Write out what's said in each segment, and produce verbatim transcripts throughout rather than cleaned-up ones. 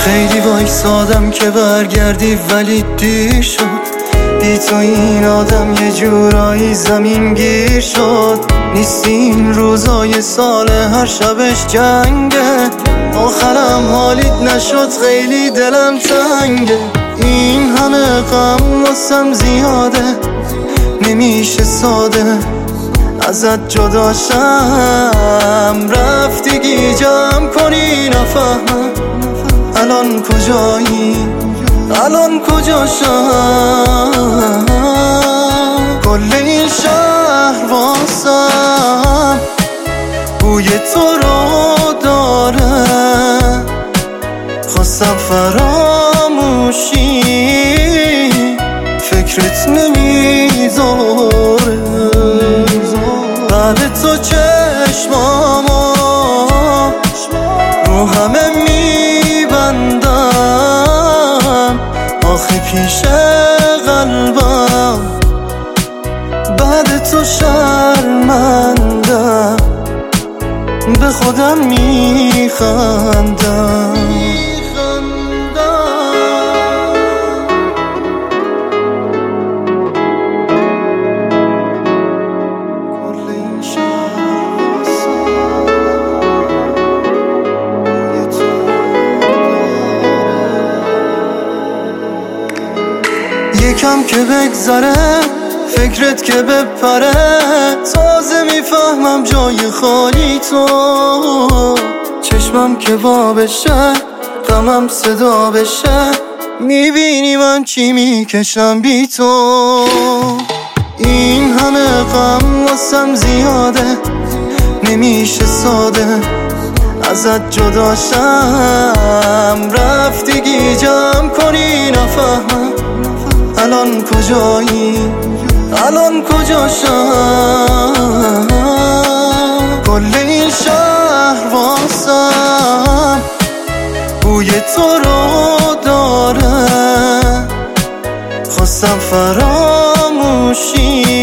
خیلی وایسادم که برگردی ولی دیر شد. بی تو این آدم یه جورایی زمین گیر شد. نیستی این روزای سال هر شبش جنگه. آخرم حالیت نشد خیلی دلم تنگه. این همه غم واسم زیاده نمیشه ساده ازت جداشم. رفتی گیجم کنی نفهمم الان کجایی الان کجاشم. کل این شهر واسم بوی تو رو داره. خواستم فراموشی فکرت نمیذاره. بعد تو چشمامو رو همه میبندم. آخه پیش قلبم بعد تو شرمندم. به خودم میخندم. یکم که بگذره فکرت که بپره. تازه میفهمم جای خالی تو. چشمم که وا بشه غمم صدا بشه. میبینی من چی میکشم بی تو. این همه غم واسم زیاده نمیشه ساده ازت جداشم. رفتی گیجم کنی نفهمم الان کجایی الان کجاشم. کل این شهر واسم بوی تو رو داره. خواستم فراموشی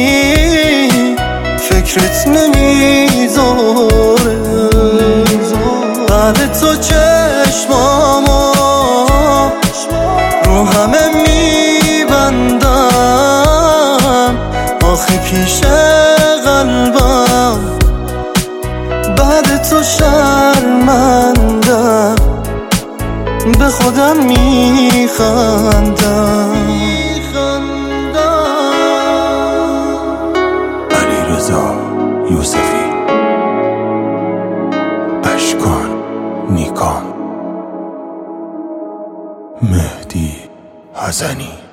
فکرت نمیذاره. بعد تو چشمامو رو همه میبندم. آخه پیش قلبم بعد تو شرمندم. به خودم میخندم. علیرضا یوسفی، اشکان نیکام، مهدی حسنی.